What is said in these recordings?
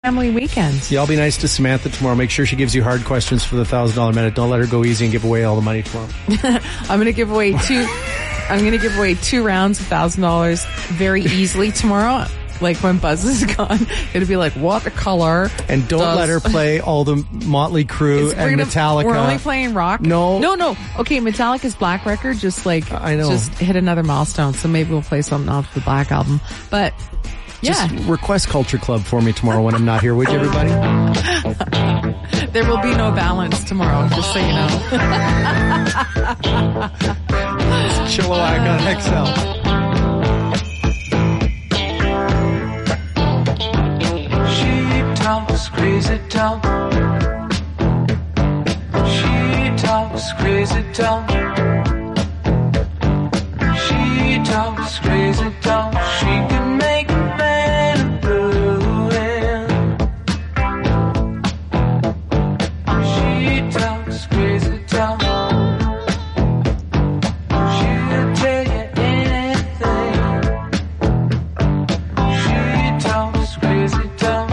family weekend. Yeah, I'll be nice to Samantha tomorrow. Make sure she gives you hard questions for the $1,000 minute. Don't let her go easy and give away all the money tomorrow. I'm going to give away two rounds of $1,000 very easily tomorrow. Like when Buzz is gone, it'll be like watercolor. And don't let her play all the Motley Crue and Metallica. We're only playing rock. No. Okay, Metallica's Black record just hit another milestone. So maybe we'll play something off the Black album. But yeah. Just request Culture Club for me tomorrow when I'm not here, would you, everybody? There will be no balance tomorrow, just so you know. Chilliwack on XL. Talks crazy talk. She talks crazy talk. She talks crazy talk. She can make a man ruin. She talks crazy talk. She'll tell you anything. She talks crazy talk.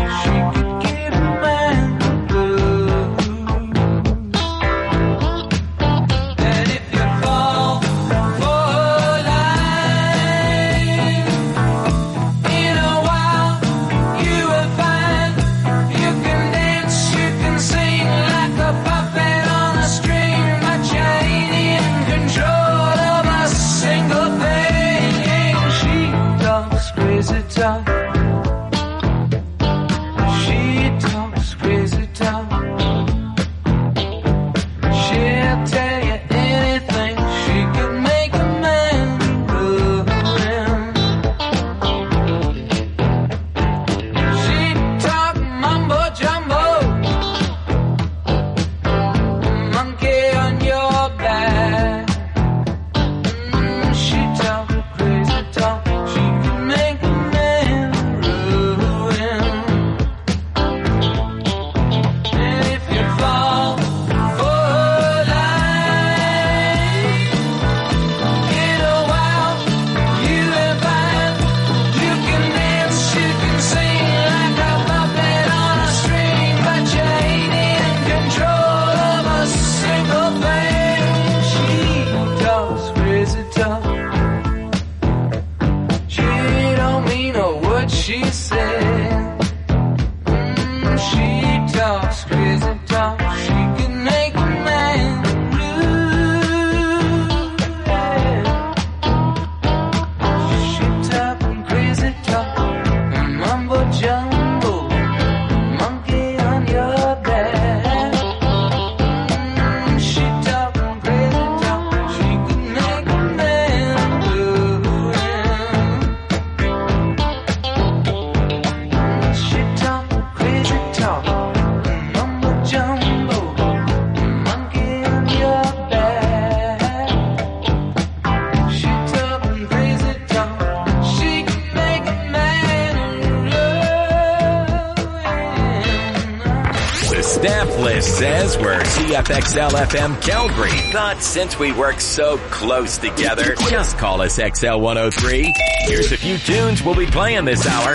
Says we're CFXL FM Calgary. Thought since we work so close together, just call us XL 103. Here's a few tunes we'll be playing this hour.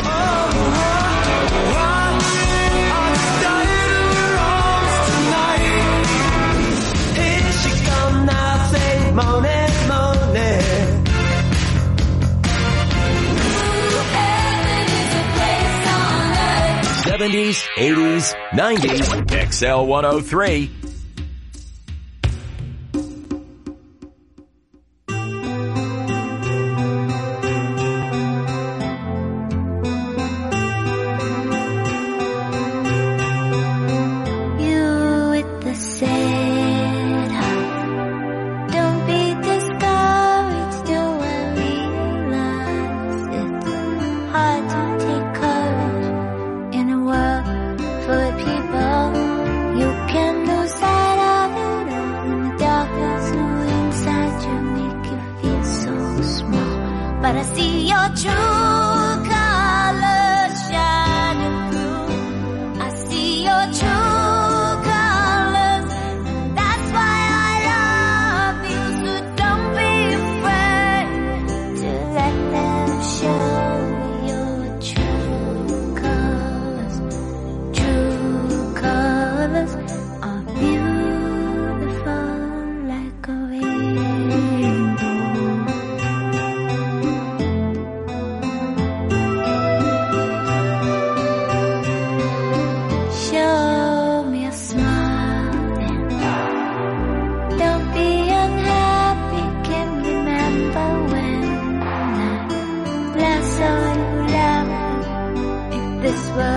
'70s, '80s, '90s, XL 103. People, you can lose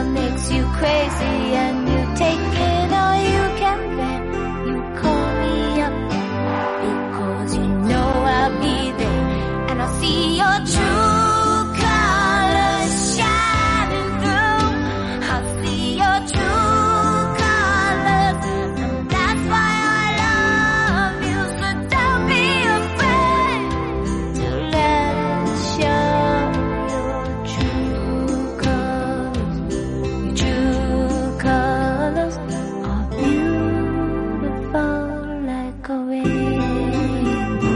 what makes you crazy and you take it all you can bear. You call me up because you know I'll be there, and I'll see your true colors shining through. I'll see your true colors, and that's why I love you. So don't be afraid to let it show. Your true colors are beautiful like a rainbow.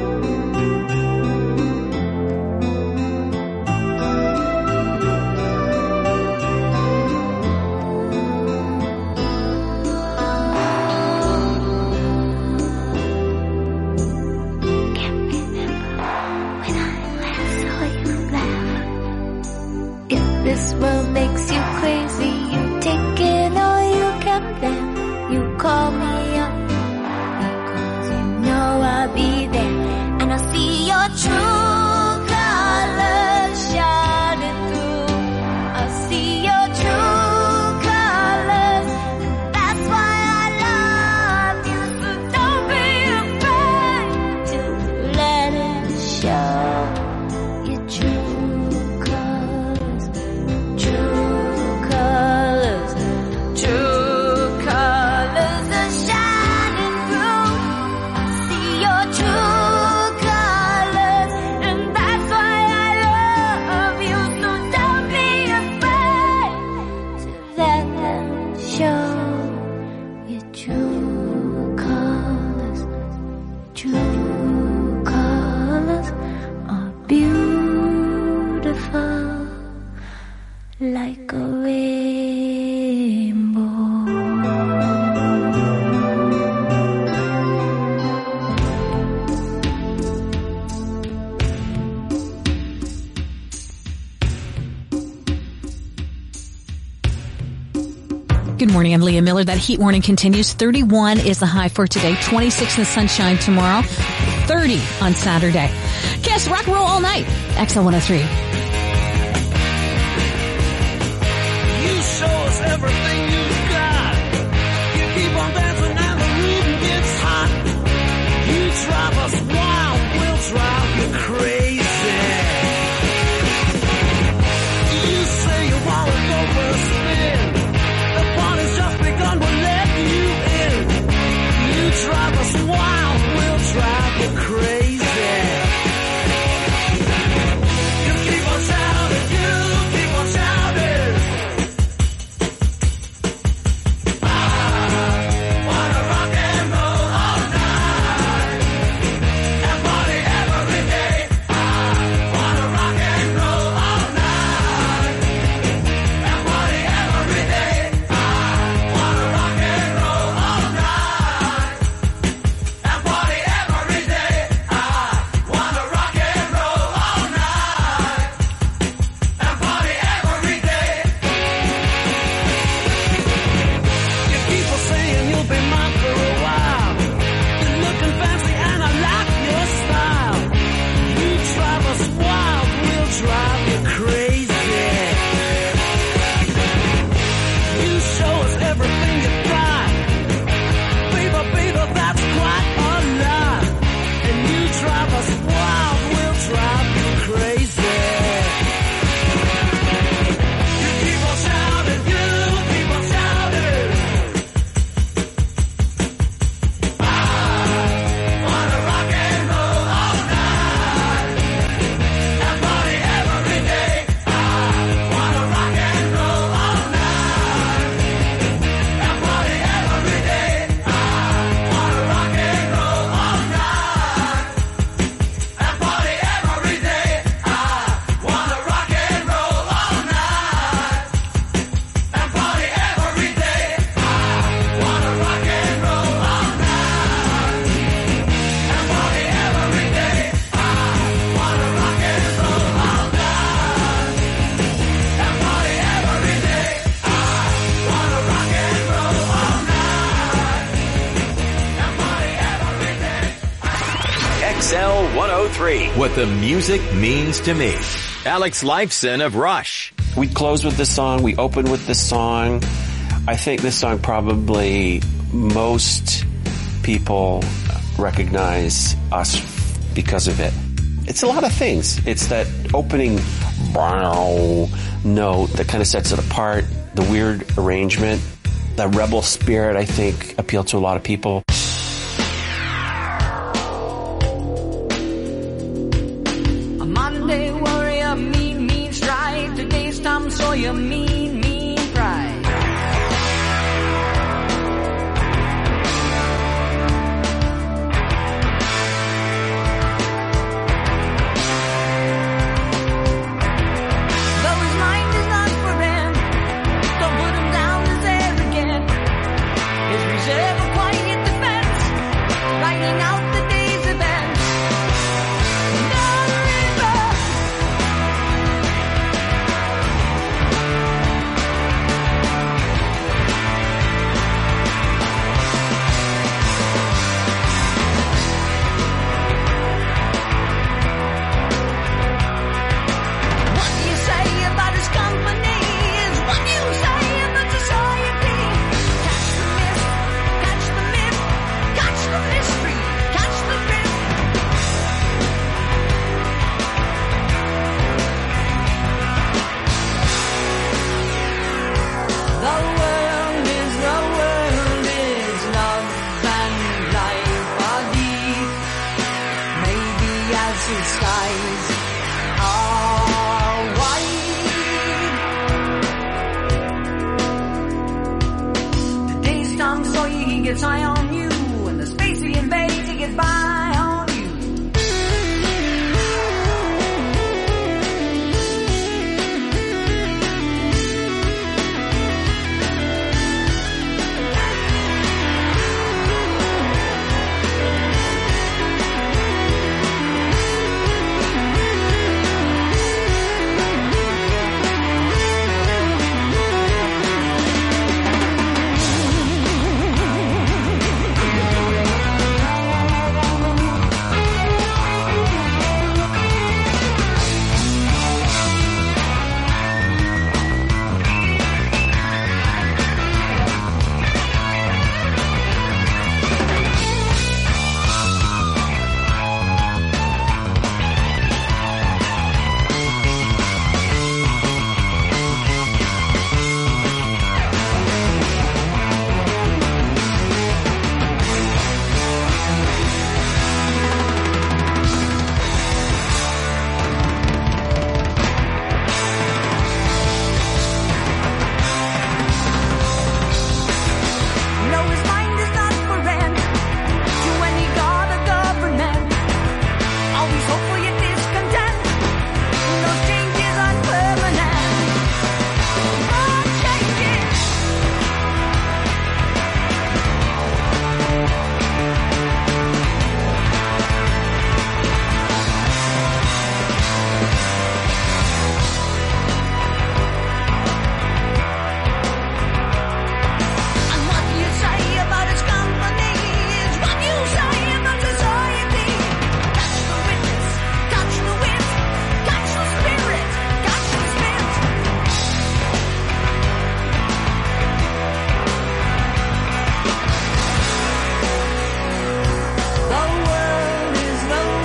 Can't remember when I last saw you laugh. If this world makes you crazy, you take it all you can bear. You call me up because you know I'll be there, and I'll see your true colors shining through. I'll see your true colors, and that's why I love you. So don't be afraid to let it show. Your true colors, true colors are shining through. I see your true colors, and that's why I love you. So don't be afraid to let them show. Your true colors are beautiful like a rainbow. Good morning, I'm Leah Miller. That heat warning continues. 31 is the high for today, 26 in the sunshine tomorrow, 30 on Saturday. Kiss, rock and roll all night. XL 103. You show us everything you've got. You keep on dancing and the rhythm gets hot. You drive us wild, we'll drive you crazy. You say you want to go for a spin. The party's just begun, we'll let you in. You drive us wild, we'll drive you crazy. You keep on shouting, you keep on shouting. I wanna rock and roll all night and party every day. I wanna rock and roll all night and party every day. I wanna rock and roll all night and party every day. I wanna rock and roll all night and party every day. You keep on saying you'll be mine for a while. You're looking fancy and I like your style. You drive us wild, we'll drive you crazy. You show us everything you got. Baby, baby, that's quite a lot. And you drive us wild, we'll drive you crazy. You keep on shouting, you keep on shouting. I wanna rock and roll all night and party every day. I wanna rock and roll all night and party every day. I wanna rock and roll all night and party every day. I wanna rock and roll all night and party every day. I wanna rock and roll all night and party every day. I wanna rock and roll all night and party every day. I wanna rock and roll all night and party every day. XL 103. What the music means to me. Alex Lifeson of Rush. we close with this song. We open with this song. I think this song probably most people recognize us because of it. It's a lot of things. It's that opening note that kind of sets it apart. The weird arrangement, the rebel spirit, I think, appealed to a lot of people. A Monday warrior, mean stride. Today's Tom Sawyer, mean pride. Though his mind is not for rent, don't put him down as arrogant. His reserve a quiet defense, writing out the day's events. Down the river. What do you say about his company is what you say about society. Catch the myth, catch the myth, catch the mystery, catch the riff. The world is love and life are deep. Maybe as his skies are wide. Today's Tom Sawyer, he gets high on you, and the space he invades, he gets by on you. No, his mind is not for rent to any god or government. Always hopeful yet discontent. Those changes are permanent. Oh, changes. And what you say about his company is what you say about society. Catch the witness, catch the wit, catch the spirit, catch the spit. The world is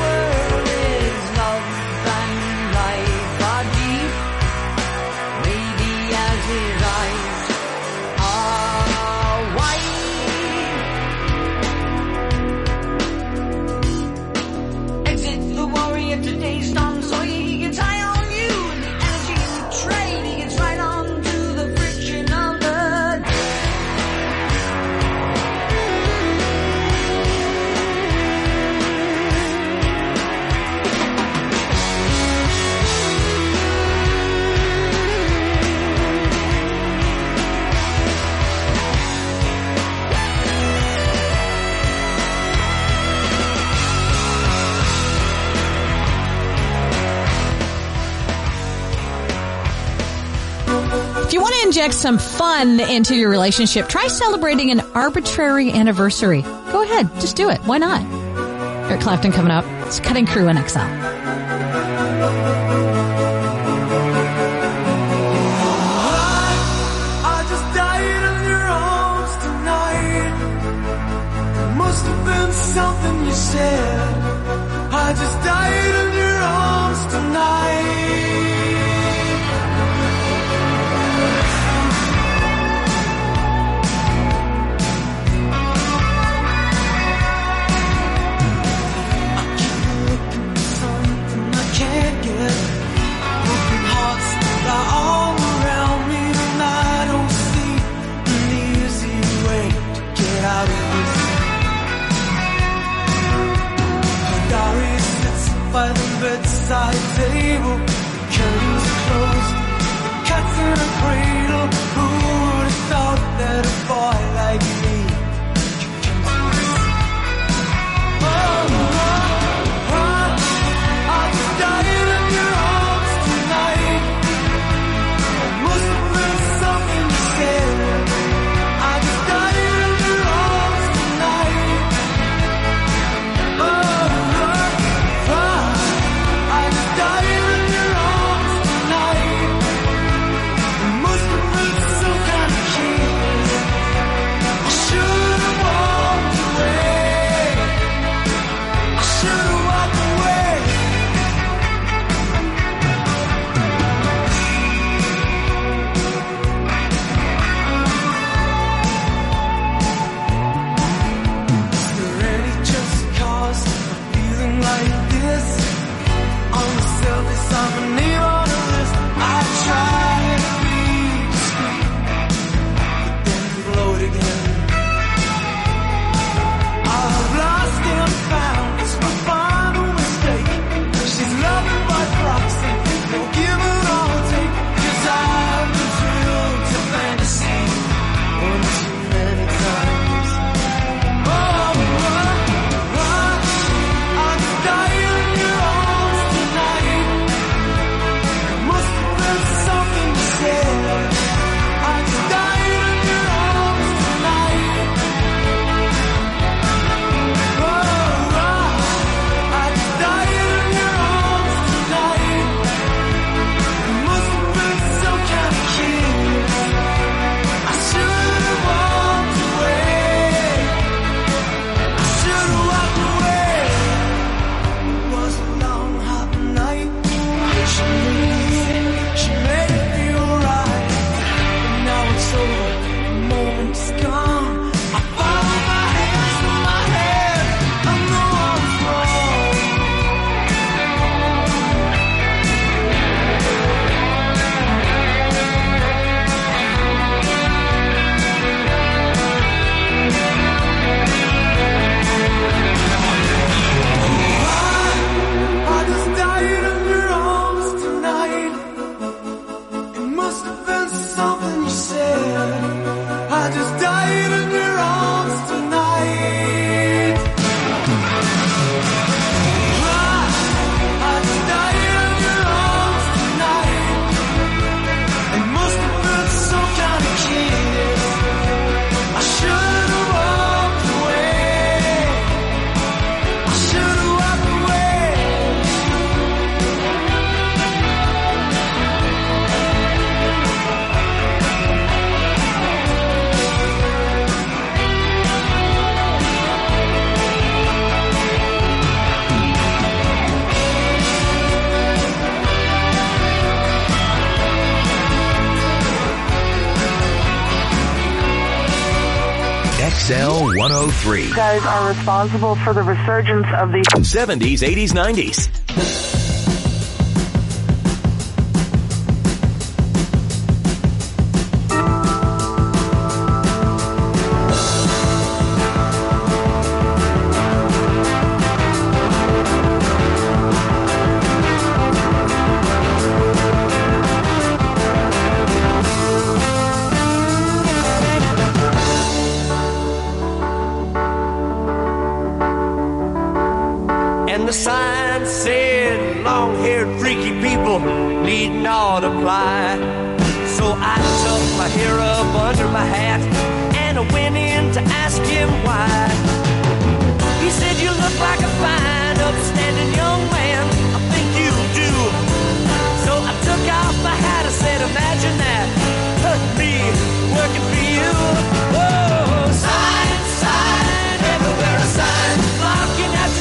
love and life are deep. Maybe as his eyes are wide. Exit the warrior, today's Tom Sawyer, he gets high on you, and the energy you trade, he gets right on to the friction of the day. If you want to inject some fun into your relationship, try celebrating an arbitrary anniversary. Go ahead. Just do it. Why not? Eric Clapton coming up. It's Cutting Crew in XL. said, I just died in your arms tonight. I keep looking for something I can't get. Broken hearts lie all around me, and I don't see an easy way to get out of this. Diary sits by the bedside table, curtains are closed, the cat's in a cradle. Who would have thought that a boy like me could come to this? I just died in your arms tonight. Must have been something you said. I just died in your arms tonight. I just died in your arms tonight. It must have been some kind of kiss. I should have walked away. I should have walked away. Is there any just cause for feeling like this? On the surface, I'm a name on a list. I try to be discreet, but then blow it again. I've lost and found, it's my final mistake. She's loving by proxy, no give it all take. 'Cause I've been thrilled to fantasy one too many times. I just died in your arms tonight. Must have been something you said. I just died in your arms tonight. I just died in your arms tonight. Must have been some kind of kiss. I should have walked away. I should have walked away. It was a long, hot night. She made it feel right. But now it's over, the moment's gone. I follow my hands with my head. I know I was wrong. I just died in your arms tonight. It must have been something you said. I just died in your arms tonight. I just died in your arms tonight. It must have been some kind of kiss. I should have walked away. I should have walked away. XL 103. You guys are responsible for the resurgence of the 70s, 80s, 90s. And the sign said, long-haired freaky people need not apply. So I tucked my hair up under my hat and I went in to ask him why. He said, you look like a fine, upstanding young man. I think you do. So I took off my hat. I said, imagine that. Me working for you. Oh, sign, sign, everywhere a sign. Blocking out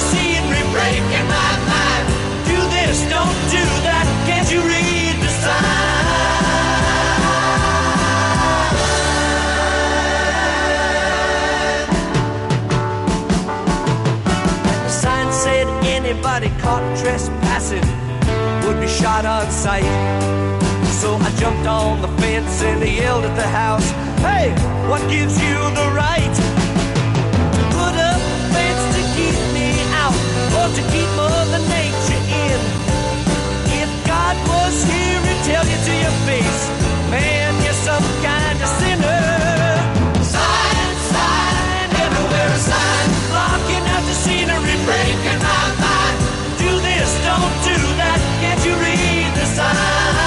anybody caught trespassing would be shot on sight. So I jumped on the fence and yelled at the house, hey, what gives you the right to put up a fence to keep me out or to keep Mother Nature in? If God was here, he'd tell you to your face, man, you're some kind of sinner. Sign, sign, everywhere a sign, blocking out the scenery, breaking my mind. Do this, don't do that, can't you read the sign?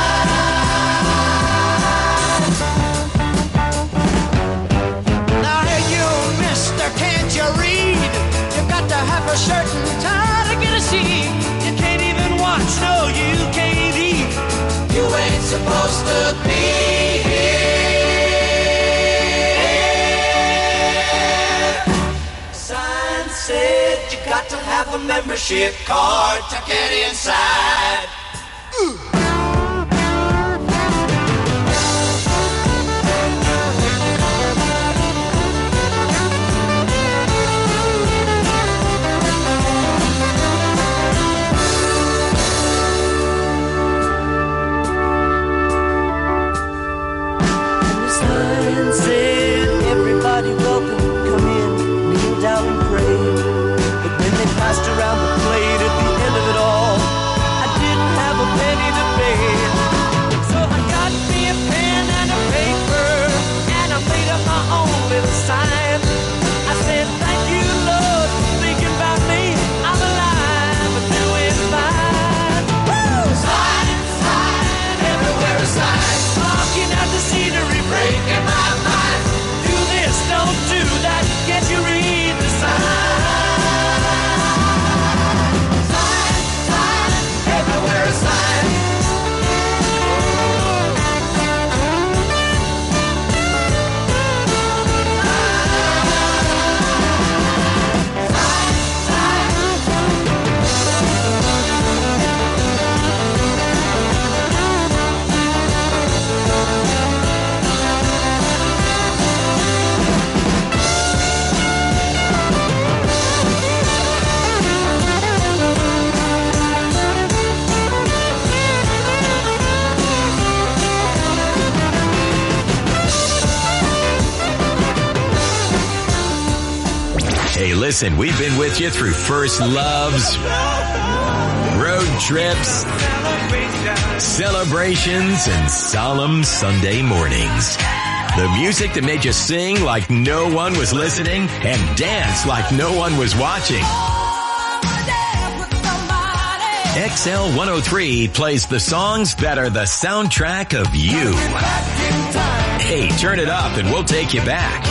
Now hey you, mister, can't you read? You got to have a certain time to get a seat. You can't even watch, no, you can't eat. You ain't supposed to be here. Sign said you got to have a membership card to get inside. Everybody welcome, come in, kneel down and pray. But when they passed around the plate at the end of it all, I didn't have a penny to pay. So I got me a pen and a paper, and I made up my own little sign. I said, thank you, Lord, for thinking about me. I'm alive and doing fine. Woo! Sign, sign, everywhere a sign, blocking out the scenery, breaking my mind. Don't do that, can't you read the sign? Sign, sign, everywhere a sign. Hey, listen, we've been with you through first loves, road trips, celebrations, and solemn Sunday mornings. The music that made you sing like no one was listening and dance like no one was watching. XL 103 plays the songs that are the soundtrack of you. Hey, turn it up and we'll take you back.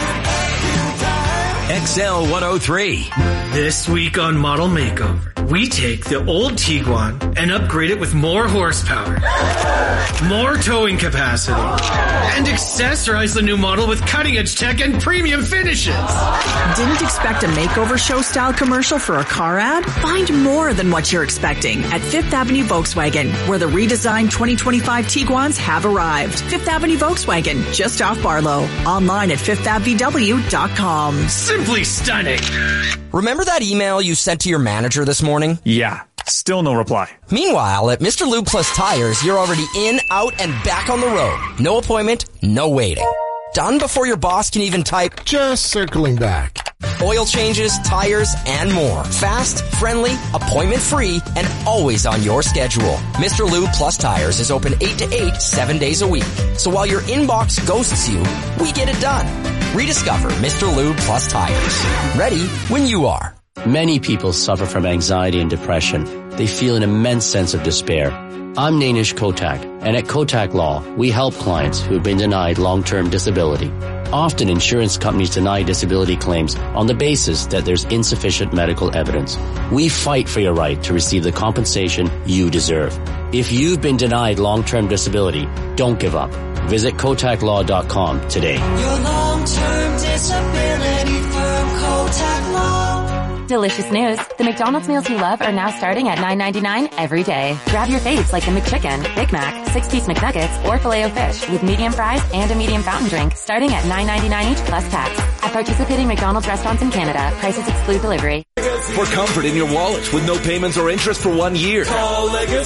XL 103. This week on Model Makeover, we take the old Tiguan and upgrade it with more horsepower, more towing capacity, and accessorize the new model with cutting-edge tech and premium finishes. Didn't expect a makeover show style commercial for a car ad? Find more than what you're expecting at Fifth Avenue Volkswagen, where the redesigned 2025 Tiguans have arrived. Fifth Avenue Volkswagen, just off Barlow. Online at fifthfw.com. Simply stunning. Remember that email you sent to your manager this morning? Yeah. Still no reply. Meanwhile, at Mr. Lube Plus Tires, you're already in, out, and back on the road. No appointment, no waiting. Done before your boss can even type, just circling back. Oil changes, tires, and more. Fast, friendly, appointment-free, and always on your schedule. Mr. Lube Plus Tires is open 8 to 8, 7 days a week. So while your inbox ghosts you, we get it done. Rediscover Mr. Lube Plus Tires. Ready when you are. Many people suffer from anxiety and depression. They feel an immense sense of despair. I'm Nainish Kotak, and at Kotak Law, we help clients who have been denied long-term disability. Often insurance companies deny disability claims on the basis that there's insufficient medical evidence. We fight for your right to receive the compensation you deserve. If you've been denied long-term disability, don't give up. Visit KotakLaw.com today. Your long-term disability firm, Kotak Law. Delicious news. The McDonald's meals you love are now starting at $9.99 every day. Grab your faves like the McChicken, Big Mac, 6-piece McNuggets, or Filet-O-Fish with medium fries and a medium fountain drink starting at $9.99 each plus tax. At participating McDonald's restaurants in Canada, prices exclude delivery. Legacy. For comfort in your wallet with no payments or interest for 1 year. Call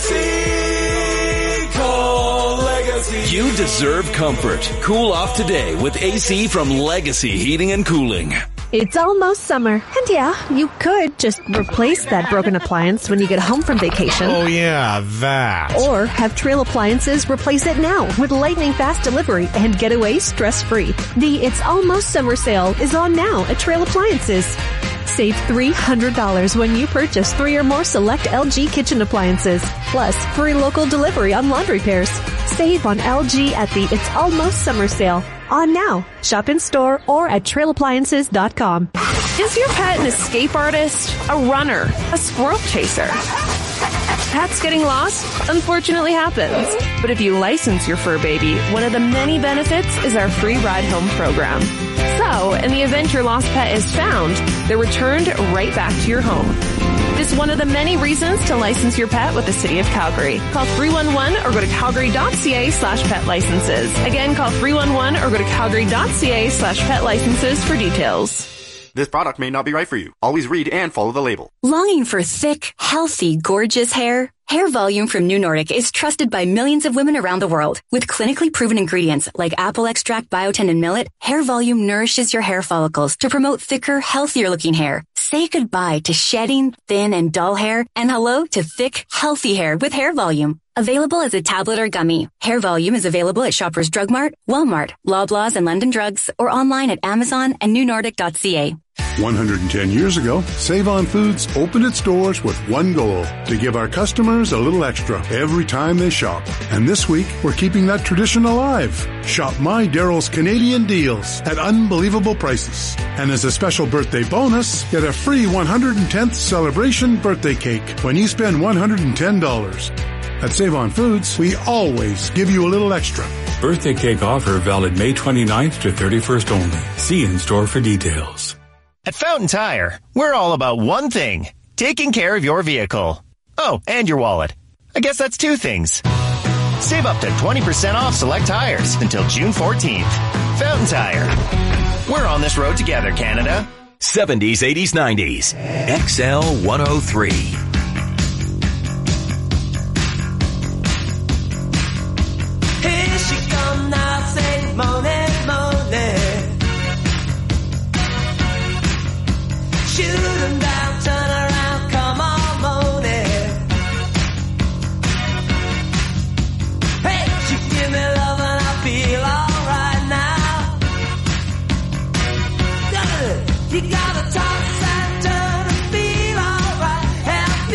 Legacy. Call Legacy. You deserve comfort. Cool off today with AC from Legacy Heating and Cooling. It's almost summer, and yeah, you could just replace that broken appliance when you get home from vacation. Oh yeah, that. Or have Trail Appliances replace it now with lightning fast delivery and get away stress-free. The It's Almost Summer sale is on now at Trail Appliances. Save $300 when you purchase 3 or more select LG kitchen appliances. Plus, free local delivery on laundry pairs. Save on LG at the It's Almost Summer sale. On now. Shop in store or at trailappliances.com. Is your pet an escape artist, a runner, a squirrel chaser? Pets getting lost unfortunately happens. But if you license your fur baby, one of the many benefits is our free ride home program. So, in the event your lost pet is found, they're returned right back to your home. This is one of the many reasons to license your pet with the City of Calgary. Call 311 or go to calgary.ca/pet licenses. Again, call 311 or go to calgary.ca/pet licenses for details. This product may not be right for you. Always read and follow the label. Longing for thick, healthy, gorgeous hair? Hair Volume from New Nordic is trusted by millions of women around the world. With clinically proven ingredients like apple extract, biotin, and millet, Hair Volume nourishes your hair follicles to promote thicker, healthier looking hair. Say goodbye to shedding, thin, and dull hair, and hello to thick, healthy hair with Hair Volume. Available as a tablet or gummy, Hair Volume is available at Shoppers Drug Mart, Walmart, Loblaws, and London Drugs, or online at Amazon and newnordic.ca. 110 years ago, Save-On Foods opened its doors with one goal, to give our customers a little extra every time they shop. And this week, we're keeping that tradition alive. Shop My Daryl's Canadian deals at unbelievable prices. And as a special birthday bonus, get a free 110th celebration birthday cake when you spend $110. At Save-On Foods, we always give you a little extra. Birthday cake offer valid May 29th to 31st only. See in-store for details. At Fountain Tire, we're all about one thing, taking care of your vehicle. Oh, and your wallet. I guess that's 2 things. Save up to 20% off select tires until June 14th. Fountain Tire. We're on this road together, Canada. 70s, 80s, 90s. XL 103. Here she come now, say money, money. Shoot 'em down, turn around, come on, money. Hey, she give me love and I feel alright now. You gotta toss and turn and feel alright. Help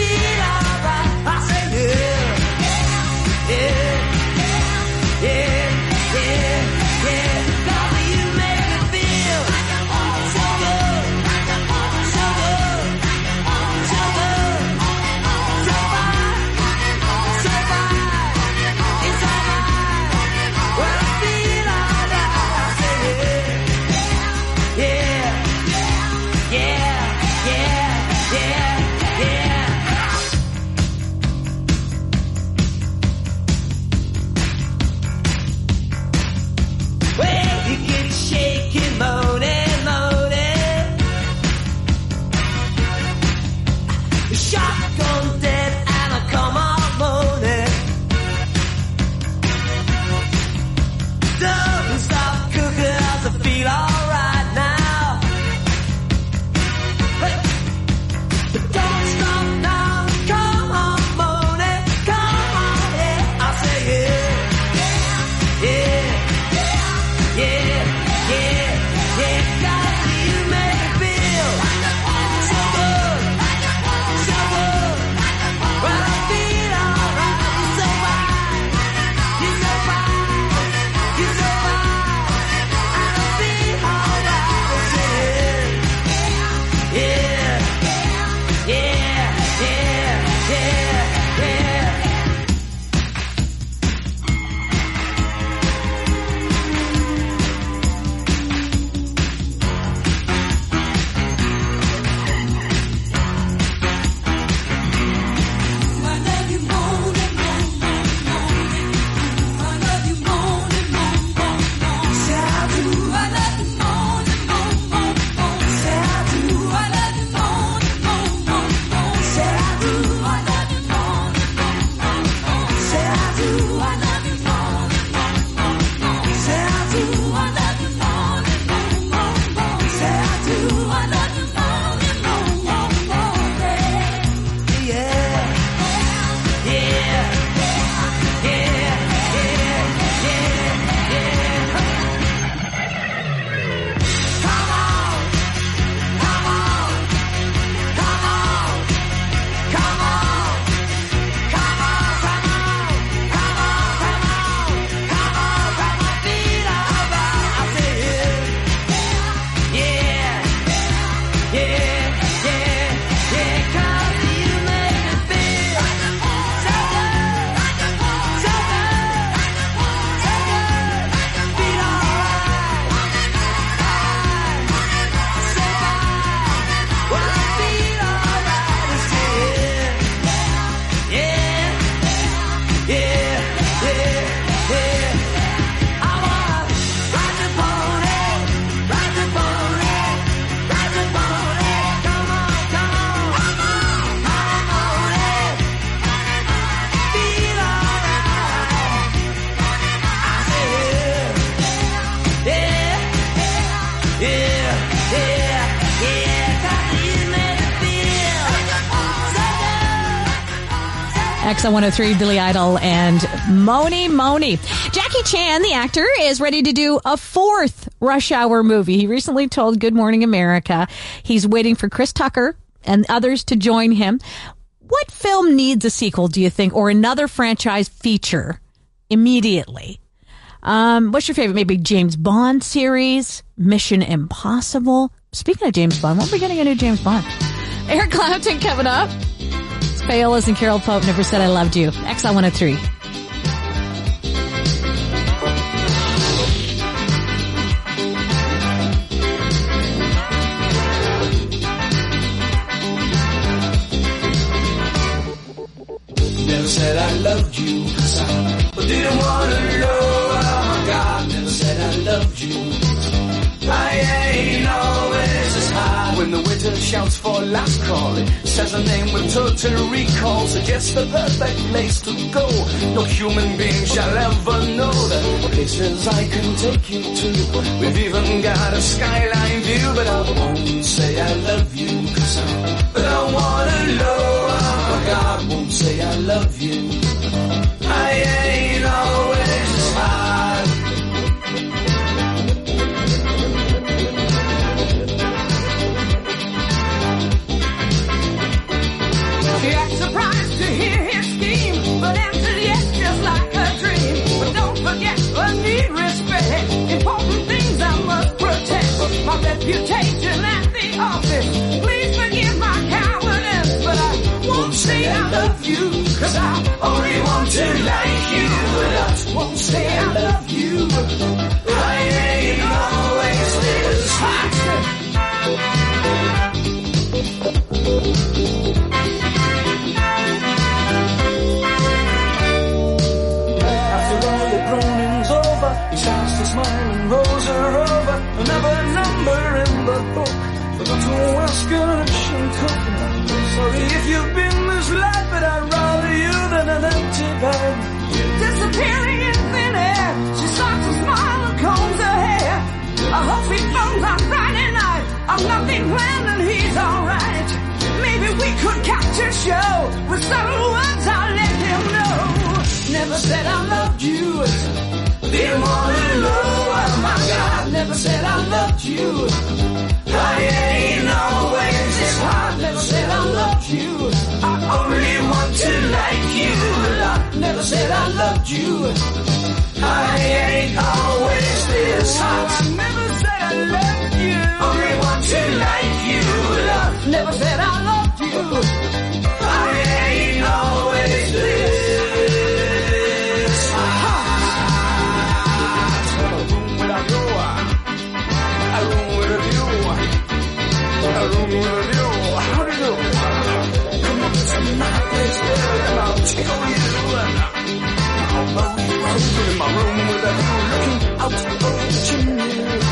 XL103, Billy Idol and Moni Moni. Jackie Chan, the actor, is ready to do a fourth Rush Hour movie. He recently told Good Morning America he's waiting for Chris Tucker and others to join him. What film needs a sequel, do you think, or another franchise feature immediately? What's your favorite? Maybe James Bond series, Mission Impossible. Speaking of James Bond, when are we getting a new James Bond? Eric Clapton coming up. It's Paolas and Carol Pope, Never Said I Loved You. XL103. Never said I loved you, cause I didn't want to know. Oh my God, never said I loved you. I ain't always as high. When the waiter shouts for last call, it says a name with total recall, suggests the perfect place to go. No human being shall ever know the places I can take you to. We've even got a skyline view, but I won't say I love you, cause I don't wanna know. Oh God, won't say I love you. I ain't always as high. He acts surprised to hear his scheme, but answered yes just like a dream. But don't forget, I need respect. Important things I must protect. My reputation at the office. Please forgive my cowardice, but I won't say I love you, cause I only want to like you. But I won't say I love you. I ain't always this hot. After all the groaning's over, he starts to smile and rolls her over. Another number in the book. Forgot to ask her if she'll cook. Sorry if you've been misled, but I'd rather you than an empty bed. Disappearing in thin air, she starts to smile and combs her hair. I hope he phones on Friday night. I've nothing planned and he's alright. Maybe we could catch a show with subtle words I'll let him know. Never said I loved you, didn't wanna know. Oh my God, never said I loved you. I ain't always this hard. Never said I loved you. I only want to like you. Never said I loved you. I ain't always this hot. I never said I loved you. Only want to like you. Never said I loved you. I ain't always this hot. A room with a view. A room with a view. A room with a view. How do you do? Come up to my place and I'll tickle you. In my room with a view, looking out over the chimney.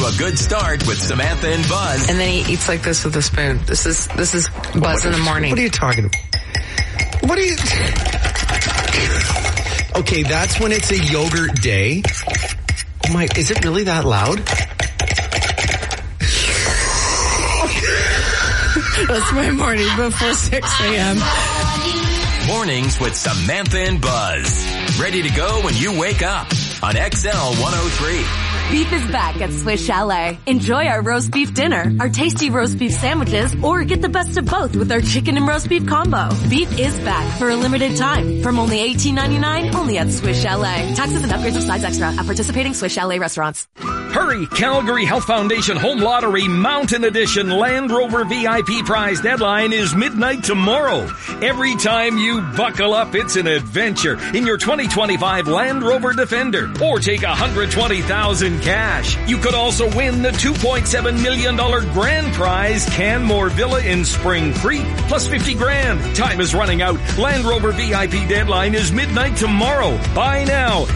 a good start with Samantha and Buzz. And then he eats like this with a spoon. This is Buzz in the morning. What are you talking about? What are you... Okay, that's when it's a yogurt day. Oh my, is it really that loud? That's my morning before 6 a.m. Mornings with Samantha and Buzz. Ready to go when you wake up on XL 103. Beef is back at Swiss Chalet. Enjoy our roast beef dinner, our tasty roast beef sandwiches, or get the best of both with our chicken and roast beef combo. Beef is back for a limited time from only $18.99 only at Swiss Chalet. Taxes and upgrades of size extra at participating Swiss Chalet restaurants. Hurry! Calgary Health Foundation Home Lottery Mountain Edition Land Rover VIP prize deadline is midnight tomorrow. Every time you buckle up, it's an adventure in your 2025 Land Rover Defender, or take $120,000 cash. You could also win the $2.7 million grand prize Canmore Villa in Spring Creek, plus $50,000. Time is running out. Land Rover VIP deadline is midnight tomorrow. Buy now.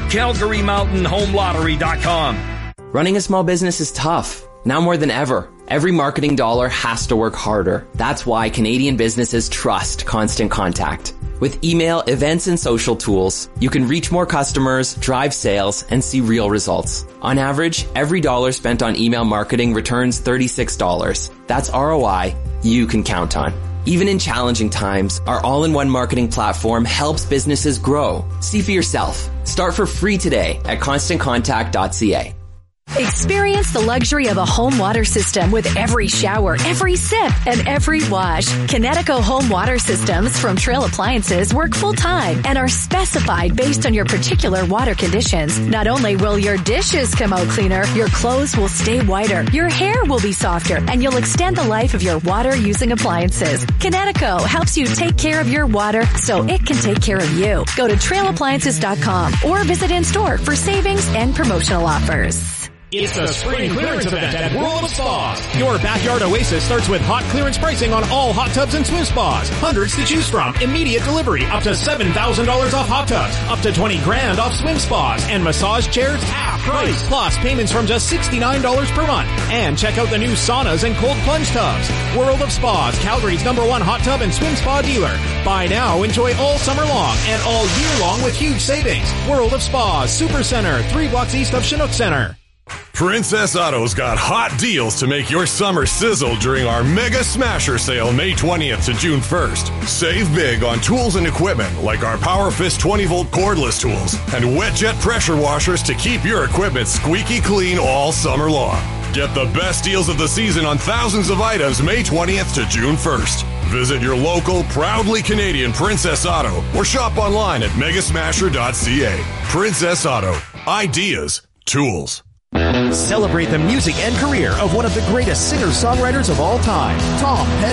CalgaryMountainHomeLottery.com. Running a small business is tough. Now more than ever. Every marketing dollar has to work harder. That's why Canadian businesses trust Constant Contact. With email, events, and social tools, you can reach more customers, drive sales, and see real results. On average, every dollar spent on email marketing returns $36. That's ROI you can count on. Even in challenging times, our all-in-one marketing platform helps businesses grow. See for yourself. Start for free today at ConstantContact.ca. Experience the luxury of a home water system with every shower, every sip, and every wash. Kinetico home water systems from Trail Appliances work full-time and are specified based on your particular water conditions. Not only will your dishes come out cleaner, your clothes will stay whiter, your hair will be softer, and you'll extend the life of your water-using appliances. Kinetico helps you take care of your water so it can take care of you. Go to trailappliances.com or visit in-store for savings and promotional offers. It's the spring clearance event at World of Spas. Your backyard oasis starts with hot clearance pricing on all hot tubs and swim spas. Hundreds to choose from, immediate delivery, up to $7,000 off hot tubs, up to $20,000 off swim spas, and massage chairs half price. Plus payments from just $69 per month. And check out the new saunas and cold plunge tubs. World of Spas, Calgary's #1 hot tub and swim spa dealer. Buy now, enjoy all summer long and all year long with huge savings. World of Spas, Super Center, 3 blocks east of Chinook Center. Princess Auto's got hot deals to make your summer sizzle during our Mega Smasher sale May 20th to June 1st. Save big on tools and equipment like our Power Fist 20-volt cordless tools and wet jet pressure washers to keep your equipment squeaky clean all summer long. Get the best deals of the season on thousands of items May 20th to June 1st. Visit your local, proudly Canadian Princess Auto or shop online at megasmasher.ca. Princess Auto. Ideas. Tools. Celebrate the music and career of one of the greatest singer-songwriters of all time, Tom Petty.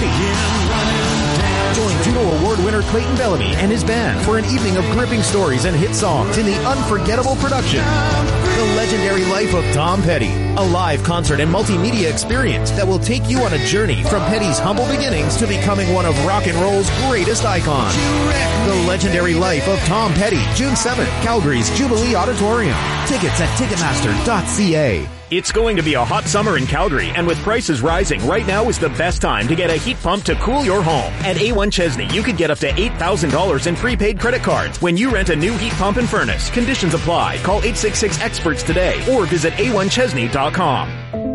Join Juno Award winner Clayton Bellamy and his band for an evening of gripping stories and hit songs in the unforgettable production, The Legendary Life of Tom Petty, a live concert and multimedia experience that will take you on a journey from Petty's humble beginnings to becoming one of rock and roll's greatest icons. The Legendary Life of Tom Petty, June 7th, Calgary's Jubilee Auditorium. Tickets at Ticketmaster.ca. It's going to be a hot summer in Calgary, and with prices rising, right now is the best time to get a heat pump to cool your home. At A1 Chesney, you could get up to $8,000 in prepaid credit cards when you rent a new heat pump and furnace. Conditions apply. Call 866-EXPERTS today or visit A1Chesney.com.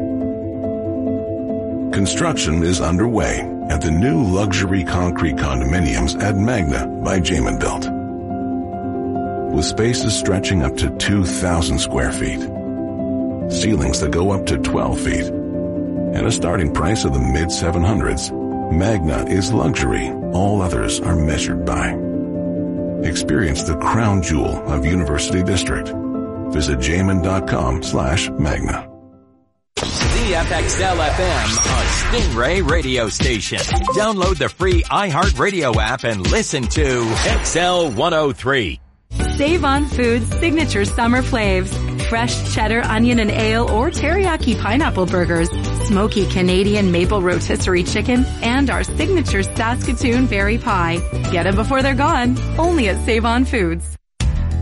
Construction is underway at the new luxury concrete condominiums at Magna by Jamin Built. With spaces stretching up to 2,000 square feet, ceilings that go up to 12 feet, and a starting price of the mid-700s, Magna is luxury all others are measured by. Experience the crown jewel of University District. Visit jamin.com/Magna. CFXL FM, a Stingray radio station. Download the free iHeartRadio app and listen to XL 103. Save on Foods signature summer flavs. Fresh cheddar, onion, and ale or teriyaki pineapple burgers, smoky Canadian maple rotisserie chicken, and our signature Saskatoon berry pie. Get them before they're gone. Only at Save on Foods.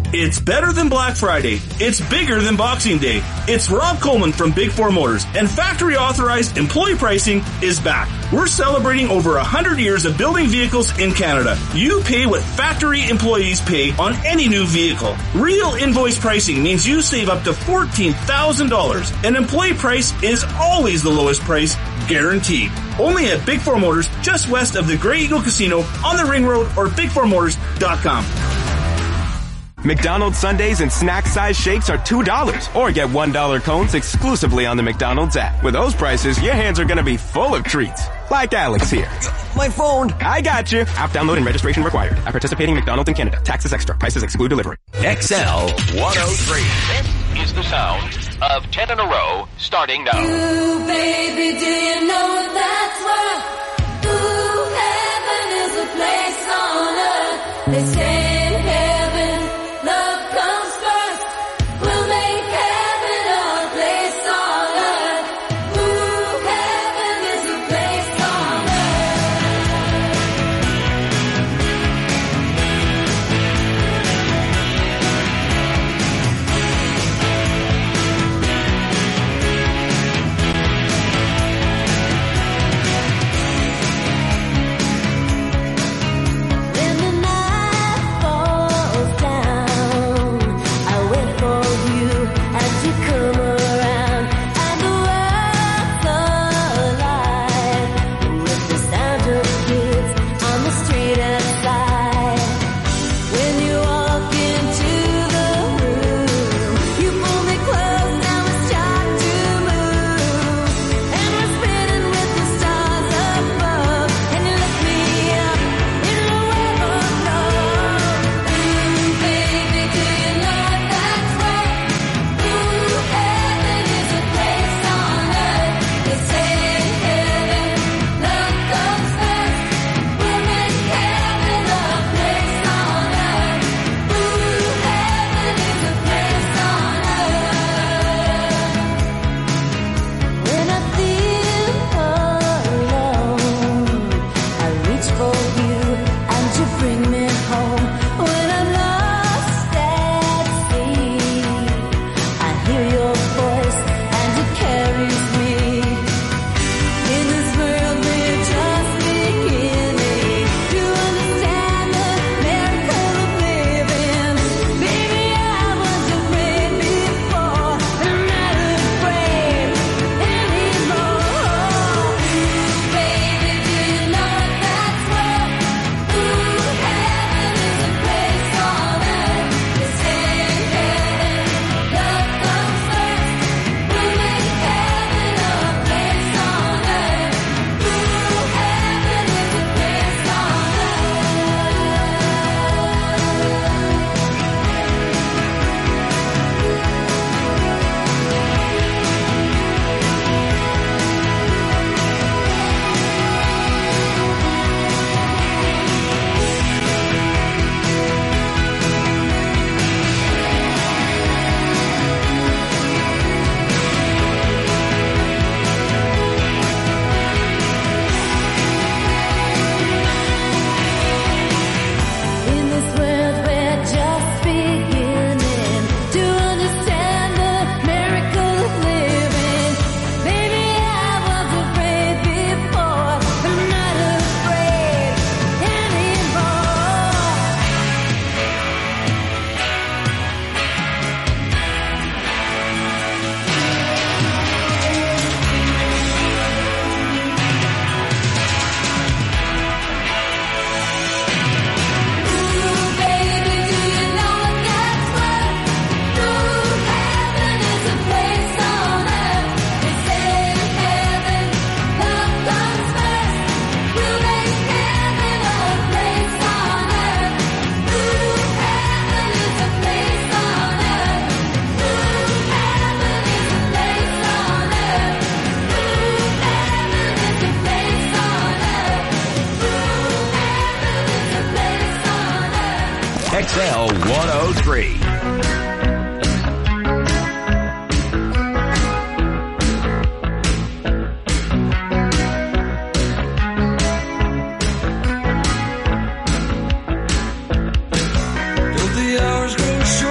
It's better than Black Friday. It's bigger than Boxing Day. It's Rob Coleman from Big Four Motors, and factory authorized employee pricing is back. We're celebrating over 100 years of building vehicles in Canada. You pay what factory employees pay on any new vehicle. Real invoice pricing means you save up to $14,000. An employee price is always the lowest price, guaranteed. Only at Big Four Motors, just west of the Grey Eagle Casino, on the Ring Road, or bigfourmotors.com. McDonald's sundaes and snack-size shakes are $2, or get $1 cones exclusively on the McDonald's app. With those prices, your hands are going to be full of treats. Like Alex here. My phone. I got you. App download and registration required. At participating McDonald's in Canada. Taxes extra. Prices exclude delivery. XL 103. This is the sound of 10 in a row, starting now. Ooh, baby, do you know that's where? Ooh, heaven is a place on earth. They say in heaven, love comes first. We'll make heaven a place on earth. Ooh, heaven is a place on When the night falls down, I wait for you as you come around, and the world's alive with the sound of kids on the street outside. When you walk into the room, you pull me close, now it's time to move, and we're spinning with the stars above, and you lift me up in a web of love. Ooh, baby, do you know that's right? Ooh, heaven is a place on earth. They say in heaven, love comes first. We'll make heaven a place on earth. Ooh, heaven is a place on earth. When I feel alone, I reach for you and you bring me home. When I'm lost at sea, I hear your voice and it carries me. In this world we're just beginning to understand the miracle of living. Baby, I was afraid before, but I'm not afraid anymore. Baby, do you know that's where? Ooh, heaven is a place on earth. They say in heaven, love comes first. We'll make heaven a place on earth. Ooh, heaven is a place on In this world we're just beginning to understand the miracle of living. Baby, I was afraid before, but I'm not afraid anymore. Ooh, baby, do you know that's where? Ooh, heaven is a place on earth. They say in heaven, love comes first. We'll make heaven a place on earth. Ooh, heaven is a place on earth. Ooh, heaven is a place on earth. Ooh, heaven is a place on earth. Ooh, heaven is a place on earth. XL 103. Don't the hours grow short?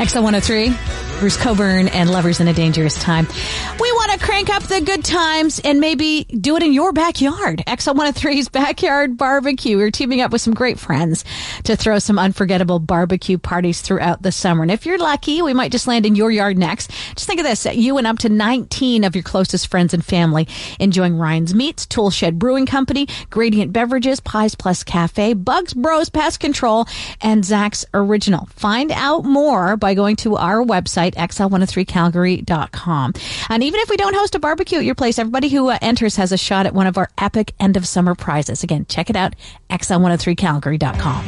XL103, Bruce Coburn and Lovers in a Dangerous Time. We want to crank up the good times and maybe do it in your backyard. XL103's Backyard Barbecue. We're teaming up with some great friends to throw some unforgettable barbecue parties throughout the summer. And if you're lucky, we might just land in your yard next. Just think of this. You and up to 19 of your closest friends and family enjoying Ryan's Meats, Tool Shed Brewing Company, Gradient Beverages, Pies Plus Cafe, Bugs Bros Pest Control, and Zach's Original. Find out more by going to our website, xl103calgary.com. And even if we don't host a barbecue at your place, everybody who enters has a shot at one of our epic end of summer prizes. Again, check it out, xl103calgary.com.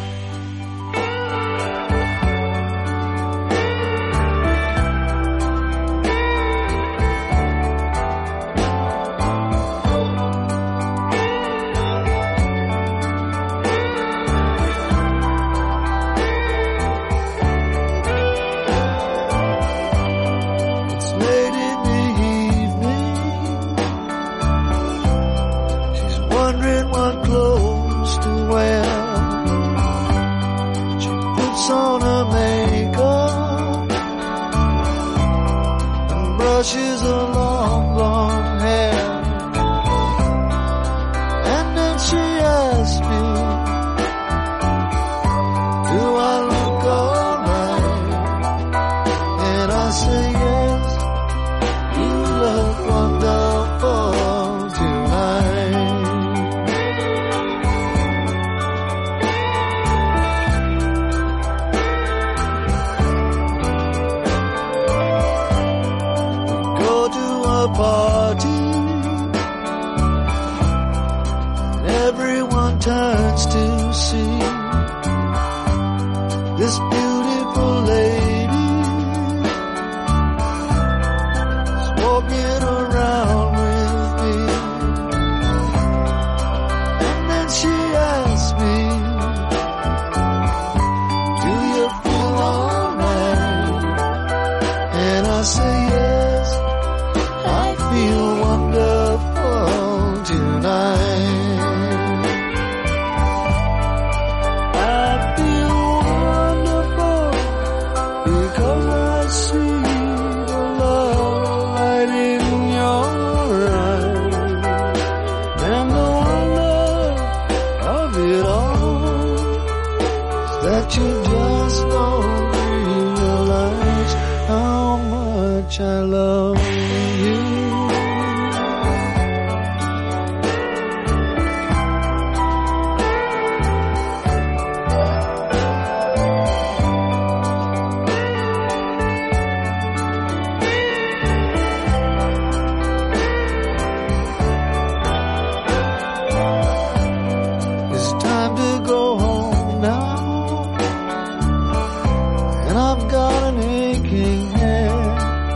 Brushes her long, long hair, and then she asked me, do I look alright? And I say yes, you look wonderful tonight. Party, and everyone turns to see this beautiful lady is walking around with me. And then she asked me, do you feel alright? And I say yes, I feel wonderful tonight. I feel wonderful because I see the love light in your eyes, and the wonder of it all is that you just don't realize how much I love you. It's time to go home now, and I've got an aching head.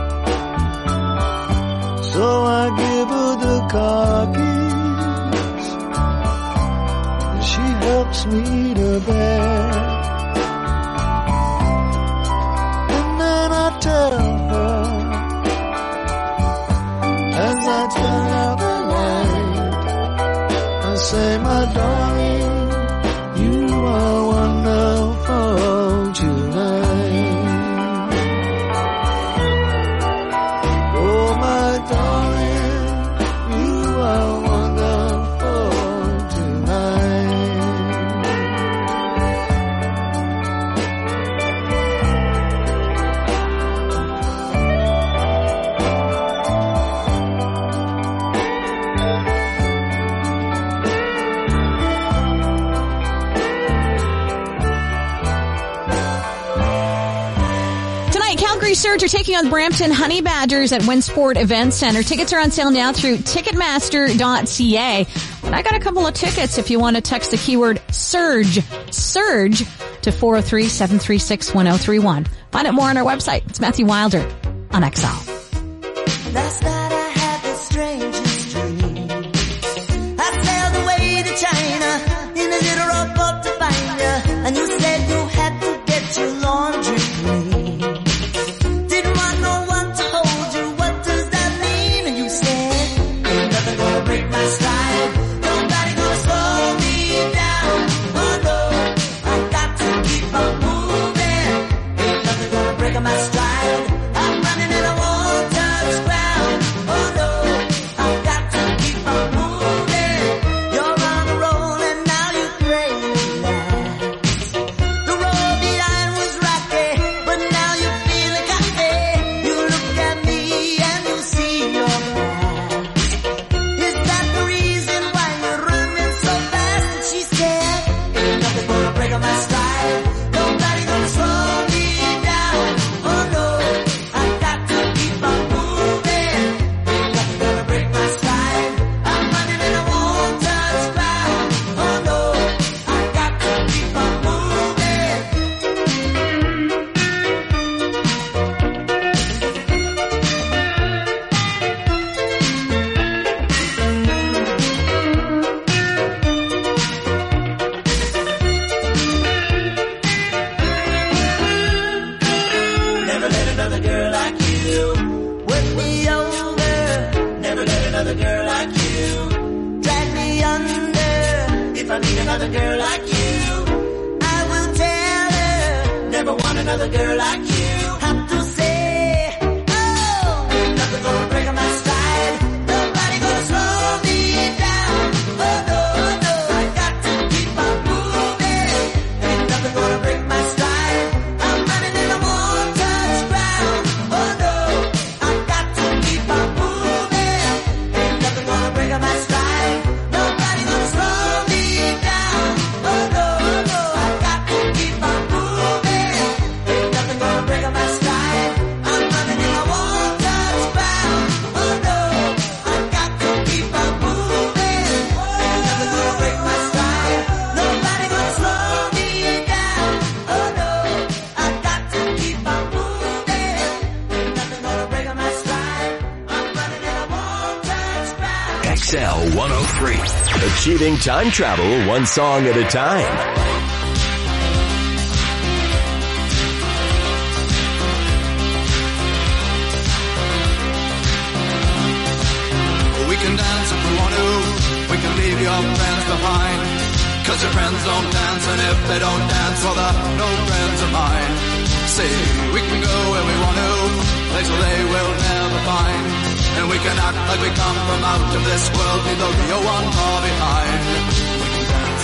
So I give her the car keys, and she helps me to bed. And then I tell her, as I turn out the light, I say, my darling, you are wonderful tonight. Oh, my darling, you are wonderful tonight. Calgary Surge are taking on Brampton Honey Badgers at Winsport Event Center. Tickets are on sale now through Ticketmaster.ca. And I got a couple of tickets if you want to text the keyword SURGE to 403-736-1031. Find out more on our website. It's Matthew Wilder on XL. Last night I had the strangest dream. I sailed away to China in a little rowboat to find you, and you said you had to get your laundry clean. Didn't want no one to hold you. What does that mean? And you said, ain't nothing gonna break my stride. Nobody gonna slow me down. Oh no, I got to keep on moving. Ain't nothing gonna break my another girl like you. Work me over, never let another girl like you. Drag me under, if I meet another girl like you. I will tell her, never want another girl like you. Have to say, oh, ain't nothing gonna break my stride. Nobody gonna slow me down. Oh no, no, I got to keep on moving. Ain't nothing gonna break my stride. I'm running and I won't touch ground. Oh no, I got to keep on moving. Ain't nothing gonna break my stride. Nobody gonna slow me down. Oh no, no, I got to keep on moving. Ain't nothing gonna break my stride. I'm running and I won't touch ground. Oh no, I got to keep on moving. Ain't nothing gonna break my stride. Nobody gonna slow me down. Oh no, I got to keep on moving. Ain't nothing gonna break my stride. I'm running and I won't touch ground. XL 103. Achieving time travel one song at a time. We can dance if we want to. We can leave your friends behind. Cause your friends don't dance, and if they don't dance, well, they're no friends of mine. See, we can go where we want to, places they will never find. And we can act like we come from out of this world, leave the real one far behind. We can dance.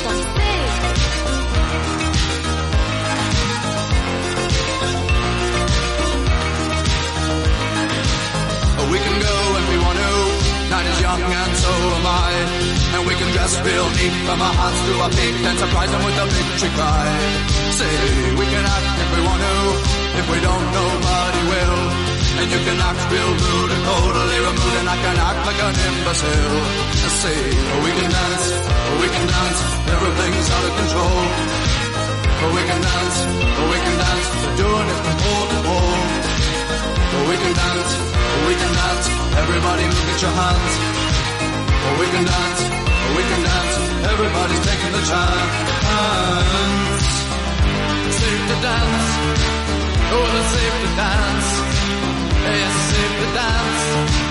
We can go when we want to. Night is young and so am I. And we can dress real neat from our hearts to our feet and surprise them with a victory cry. Say, we can act if we want to. If we don't, nobody will. And you can act real rude and totally removed, and I can act like an imbecile. Say, we can dance, everything's out of control. We can dance, we're doing it from pole to pole. We can dance, everybody look at your hands. We can dance, everybody's taking the chance. Safe to dance, oh, it's safe to dance. Yes, it's safe to dance.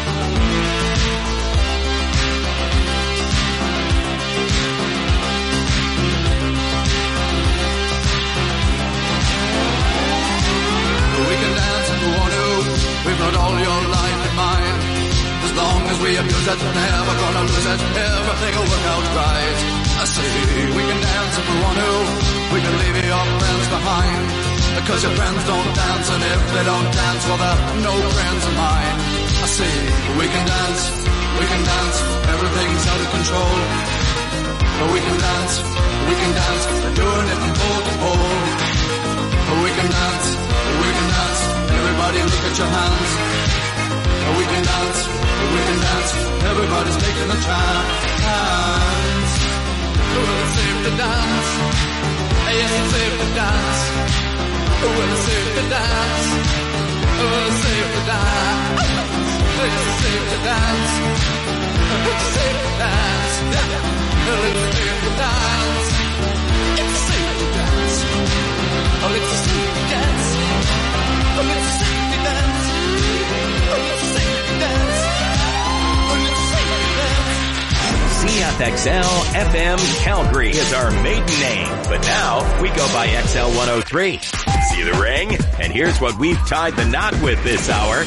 We can dance if we want to. We've got all your life in mind. As long as we abuse it, never gonna lose it. Everything will work out right. I say we can dance if we want to. We can leave your friends behind. Because your friends don't dance, and if they don't dance, well, they're no friends of mine. I say we can dance, everything's out of control. But we can dance, we're doing it from pole to pole. But we can dance, everybody look at your hands. We can dance, everybody's taking a chance. Well, it's safe to dance, yes, it's safe to dance. Well, it's safe to dance, well, it's safe to dance. It's safe to dance, it's safe to dance. Well, it's safe to dance, it's safe to dance. Oh, it's safe to dance, oh, it's safe to dance. Oh, it's safe to dance, oh, it's safe to dance. CFXL FM Calgary is our maiden name, but now we go by XL 103. See the ring? And here's what we've tied the knot with this hour.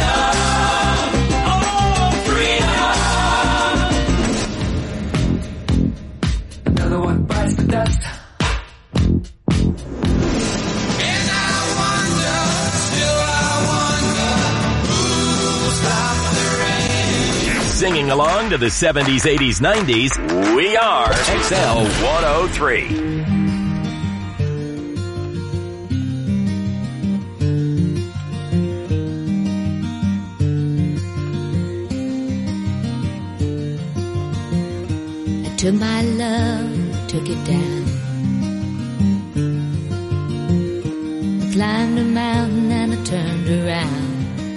Another one bites the dust. Singing along to the 70s, 80s, 90s, we are XL 103. I took my love, took it down. I climbed a mountain and I turned around.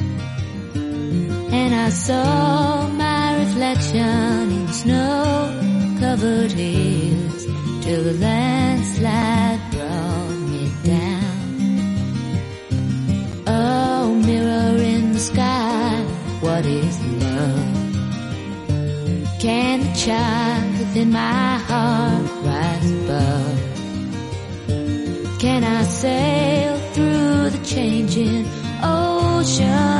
And I saw my reflection in snow-covered hills till the landslide brought me down. is love. Can the child within my heart rise above? Can I sail through the changing ocean?